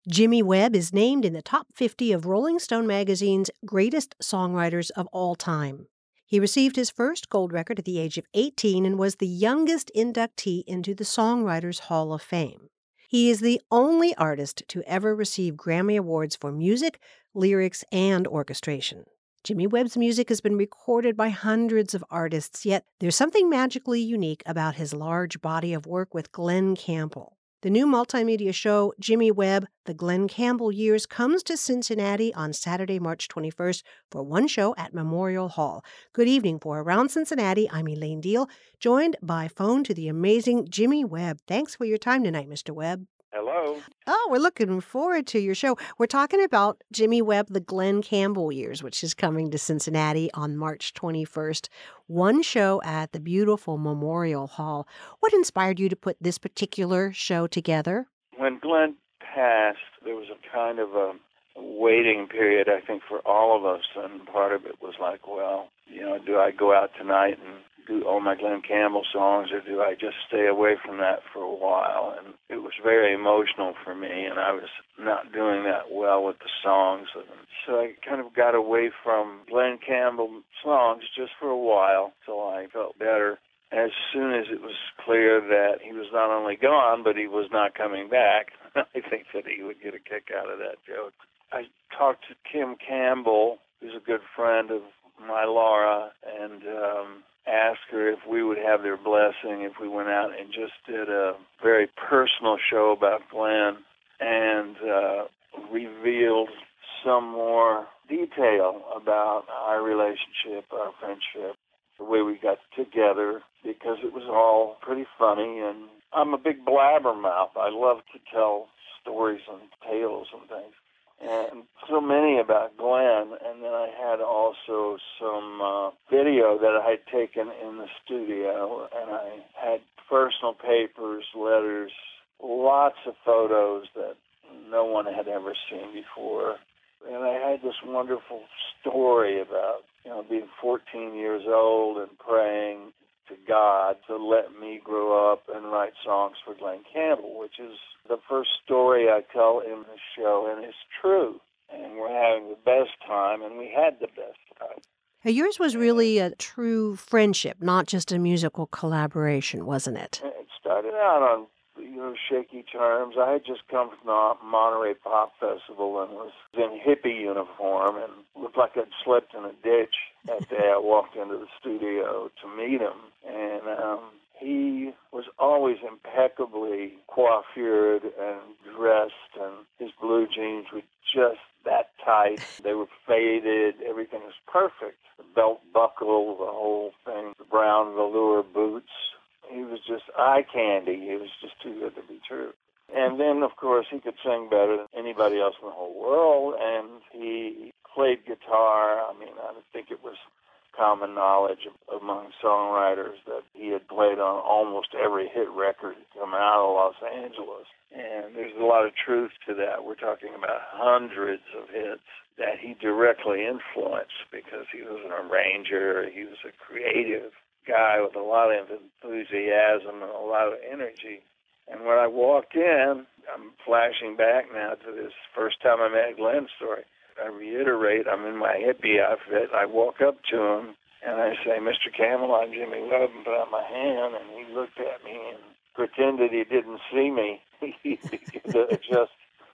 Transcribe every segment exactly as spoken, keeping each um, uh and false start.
Jimmy Webb is named in the top fifty of Rolling Stone magazine's greatest songwriters of all time. He received his first gold record at the age of eighteen and was the youngest inductee into the Songwriters Hall of Fame. He is the only artist to ever receive Grammy Awards for music, lyrics, and orchestration. Jimmy Webb's music has been recorded by hundreds of artists, yet there's something magically unique about his large body of work with Glen Campbell. The new multimedia show, Jimmy Webb, The Glen Campbell Years, comes to Cincinnati on Saturday, March twenty-first for one show at Memorial Hall. Good evening. For Around Cincinnati, I'm Elaine Deal, joined by phone to the amazing Jimmy Webb. Thanks for your time tonight, Mister Webb. Hello. Oh, we're looking forward to your show. We're talking about Jimmy Webb, The Glen Campbell Years, which is coming to Cincinnati on March twenty-first. One show at the beautiful Memorial Hall. What inspired you to put this particular show together? When Glen passed, there was a kind of a waiting period, I think, for all of us. And part of it was like, well, you know, do I go out tonight and do all my Glen Campbell songs, or do I just stay away from that for a while? And it was very emotional for me, and I was not doing that well with the songs. And so I kind of got away from Glen Campbell songs just for a while till I felt better. As soon as it was clear that he was not only gone, but he was not coming back, I think that he would get a kick out of that joke. I talked to Kim Campbell, who's a good friend of my Laura, and um, asked her if we would have their blessing if we went out and just did a very personal show about Glen and uh, revealed some more detail about our relationship, our friendship, the way we got together, because it was all pretty funny. And I'm a big blabbermouth. I love to tell stories and tales and things. And so many about Glen, and then I had also some uh, video that I had taken in the studio, and I had personal papers, letters, lots of photos that no one had ever seen before. And I had this wonderful story about, you know, being fourteen years old and praying to God to let me grow up and write songs for Glen Campbell, which is the first story I tell in the show, and it's true. And we're having the best time, and we had the best time. Now, yours was really a true friendship, not just a musical collaboration, wasn't it? It started out on, you know, shaky terms. I had just come from the Monterey Pop Festival and was in hippie uniform and looked like I'd slept in a ditch that day. I walked into the studio to meet him, and um, he was always impeccably coiffured and dressed, and his blue jeans were just that tight. They were faded. Everything was perfect. The belt buckle, the whole thing, the brown velour boots. He was just eye candy. He was just too good to be true. And then, of course, he could sing better than anybody else in the whole world, and he played guitar. I mean, I think it was common knowledge among songwriters that he had played on almost every hit record coming out of Los Angeles. And there's a lot of truth to that. We're talking about hundreds of hits that he directly influenced because he was an arranger, he was a creative guy with a lot of enthusiasm and a lot of energy. And when I walked in, I'm flashing back now to this first time I met Glen story. I reiterate, I'm in my hippie outfit. I walk up to him and I say, Mister Campbell, I'm Jimmy Webb, and put out my hand, and he looked at me and pretended he didn't see me. He could adjust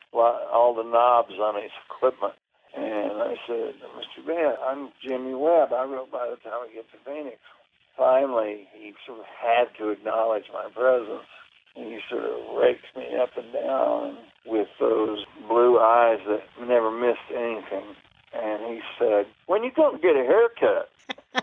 all the knobs on his equipment. And I said, Mister Webb, I'm Jimmy Webb. I wrote By the Time We Get to Phoenix. Finally, he sort of had to acknowledge my presence. And he sort of raked me up and down with those blue eyes that never missed anything. And he said, when you going to get a haircut?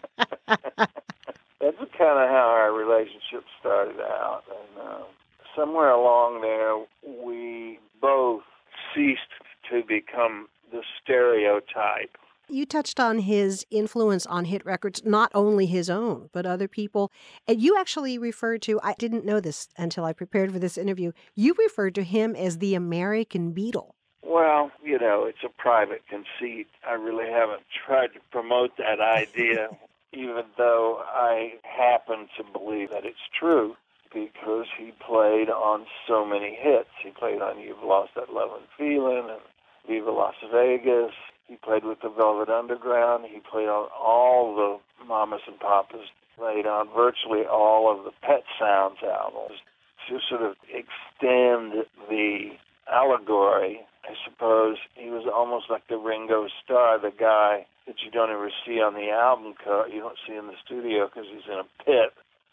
That's kind of how our relationship started out. And uh, somewhere along there, we both ceased to become the stereotype. You touched on his influence on hit records, not only his own, but other people. And you actually referred to, I didn't know this until I prepared for this interview, you referred to him as the American Beatle. Well, you know, it's a private conceit. I really haven't tried to promote that idea, even though I happen to believe that it's true. because he played on so many hits. He played on You've Lost That Lovin' Feelin' and Viva Las Vegas. He played with the Velvet Underground. He played on all the Mamas and Papas, played on virtually all of the Pet Sounds albums. To sort of extend the allegory, I suppose, he was almost like the Ringo Starr, the guy that you don't ever see on the album cover, you don't see in the studio because he's in a pit.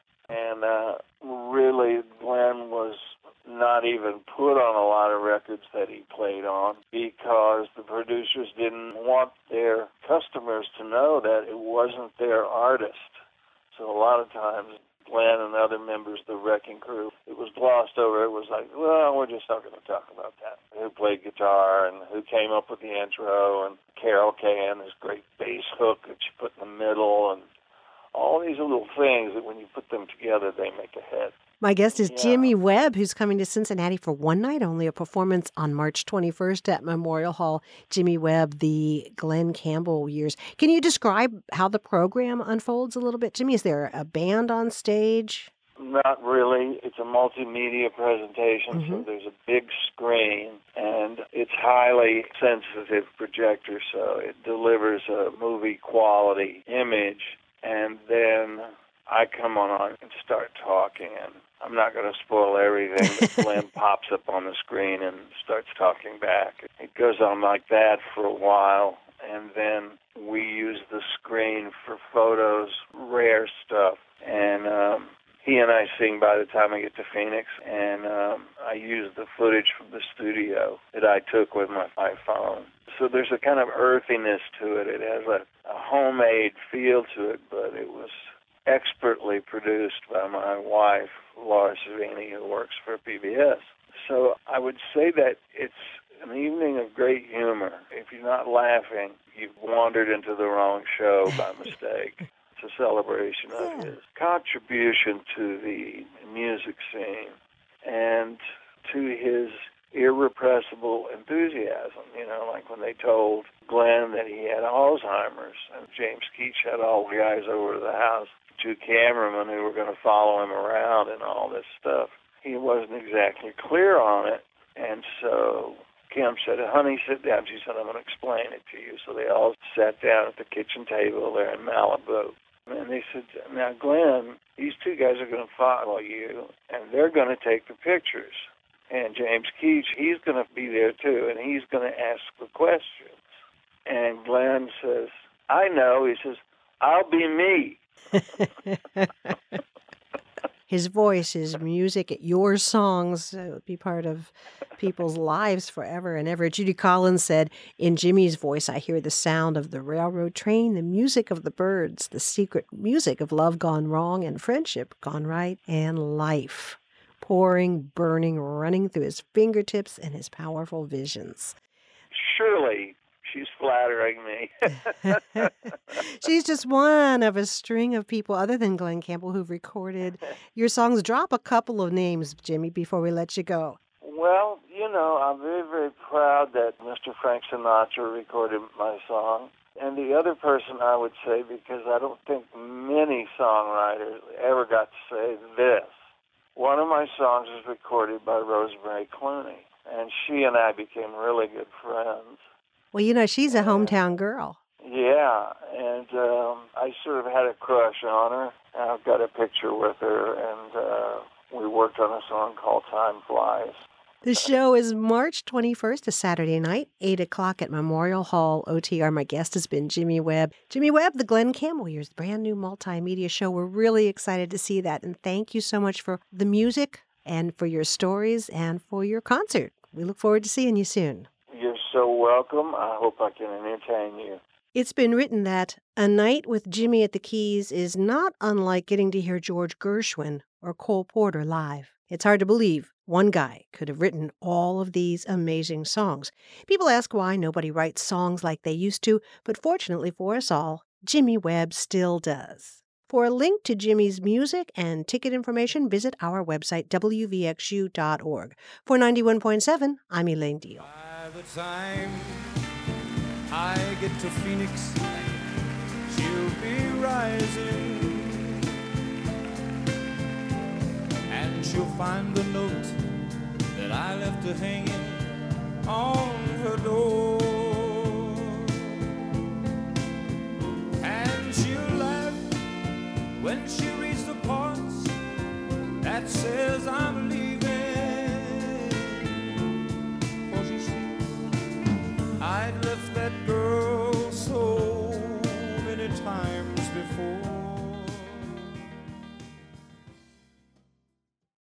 And uh, really, Glenn was not even put on a lot of records that he played on because the producers didn't want their customers to know that it wasn't their artist. So a lot of times, Glenn and other members of the Wrecking Crew, it was glossed over. It was like, well, we're just not going to talk about that. Who played guitar and who came up with the intro, and Carol Kaye, this great bass hook that you put in the middle, and all these little things that when you put them together, they make a hit. My guest is Yeah. Jimmy Webb, who's coming to Cincinnati for one night only, a performance on March twenty-first at Memorial Hall. Jimmy Webb, the Glen Campbell years. Can you describe how the program unfolds a little bit, Jimmy? Is there a band on stage? Not really. It's a multimedia presentation, Mm-hmm. so there's a big screen, and it's highly sensitive projector, so it delivers a movie quality image, and then I come on and start talking, and I'm not going to spoil everything, but Glenn pops up on the screen and starts talking back. It goes on like that for a while, and then we use the screen for photos, rare stuff, and um, he and I sing by the time I get to Phoenix, and um, I use the footage from the studio that I took with my iPhone. So there's a kind of earthiness to it. It has a, a homemade feel to it, but it was expertly produced by my wife, Laura Savini, who works for P B S. So I would say that it's an evening of great humor. If you're not laughing, you've wandered into the wrong show by mistake. It's a celebration of Yeah. his contribution to the music scene and to his irrepressible enthusiasm. You know, like when they told Glenn that he had Alzheimer's, and James Keach had all the guys over to the house, two cameramen who were going to follow him around and all this stuff. He wasn't exactly clear on it, and so Kim said, honey, sit down. She said, I'm going to explain it to you. So they all sat down at the kitchen table there in Malibu. And they said, now, Glenn, these two guys are going to follow you, and they're going to take the pictures. And James Keach, he's going to be there, too, and he's going to ask the questions. And Glenn says, I know. He says, I'll be me. His voice, his music, your songs uh, would be part of people's lives forever and ever. Judy Collins said, in Jimmy's voice, I hear the sound of the railroad train, the music of the birds, the secret music of love gone wrong and friendship gone right, and life pouring, burning, running through his fingertips and his powerful visions. Surely she's flattering me. She's just one of a string of people other than Glen Campbell who've recorded your songs. Drop a couple of names, Jimmy, before we let you go. Well, you know, I'm very, very proud that Mister Frank Sinatra recorded my song. And the other person I would say, because I don't think many songwriters ever got to say this, one of my songs was recorded by Rosemary Clooney, and she and I became really good friends. Well, you know, she's a hometown girl. Yeah, and um, I sort of had a crush on her. I've got a picture with her, and uh, we worked on a song called Time Flies. The show is March twenty-first, a Saturday night, eight o'clock at Memorial Hall, O T R. My guest has been Jimmy Webb. Jimmy Webb, the Glen Campbell Years, brand new multimedia show. We're really excited to see that, and thank you so much for the music and for your stories and for your concert. We look forward to seeing you soon. You're so welcome. I hope I can entertain you. It's been written that a night with Jimmy at the keys is not unlike getting to hear George Gershwin or Cole Porter live. It's hard to believe one guy could have written all of these amazing songs. People ask why nobody writes songs like they used to, but fortunately for us all, Jimmy Webb still does. For a link to Jimmy's music and ticket information, visit our website, w v x u dot org. For ninety-one point seven, I'm Elaine Deal. By the time I get to Phoenix, she'll be rising, and and she'll find the note that I left her hanging on her door. And she'll laugh when she reads the parts that says I'm